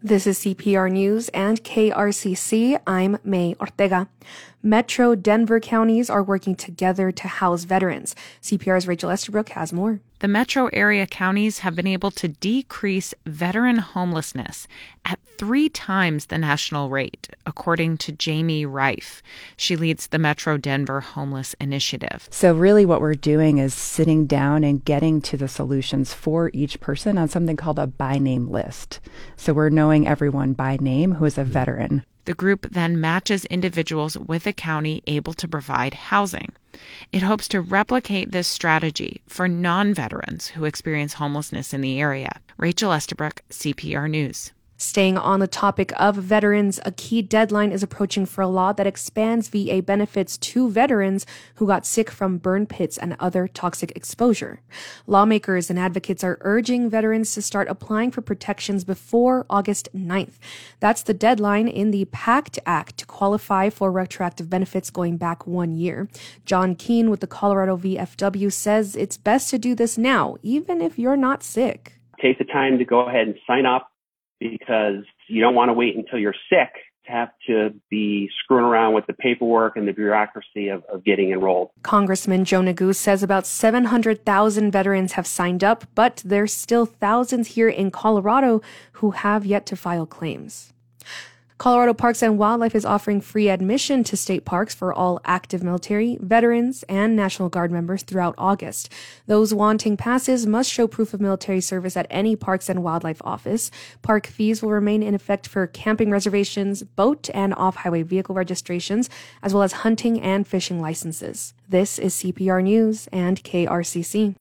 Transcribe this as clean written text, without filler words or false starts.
This is CPR News and KRCC. I'm May Ortega. Metro Denver counties are working together to house veterans. CPR's Rachel Estabrook has more. The metro area counties have been able to decrease veteran homelessness at 3 times the national rate, according to Jamie Reif. She leads the Metro Denver Homeless Initiative. So really what we're doing is sitting down and getting to the solutions for each person on something called a by name list. So we're knowing everyone by name who is a veteran. The group then matches individuals with a county able to provide housing. It hopes to replicate this strategy for non-veterans who experience homelessness in the area. Rachel Estabrook, CPR News. Staying on the topic of veterans, a key deadline is approaching for a law that expands VA benefits to veterans who got sick from burn pits and other toxic exposure. Lawmakers and advocates are urging veterans to start applying for protections before August 9th. That's the deadline in the PACT Act to qualify for retroactive benefits going back 1 year. John Keene with the Colorado VFW says it's best to do this now, even if you're not sick. Take the time to go ahead and sign up, because you don't want to wait until you're sick to have to be screwing around with the paperwork and the bureaucracy of getting enrolled. Congressman Joe Neguse says about 700,000 veterans have signed up, but there's still thousands here in Colorado who have yet to file claims. Colorado Parks and Wildlife is offering free admission to state parks for all active military, veterans, and National Guard members throughout August. Those wanting passes must show proof of military service at any Parks and Wildlife office. Park fees will remain in effect for camping reservations, boat and off-highway vehicle registrations, as well as hunting and fishing licenses. This is CPR News and KRCC.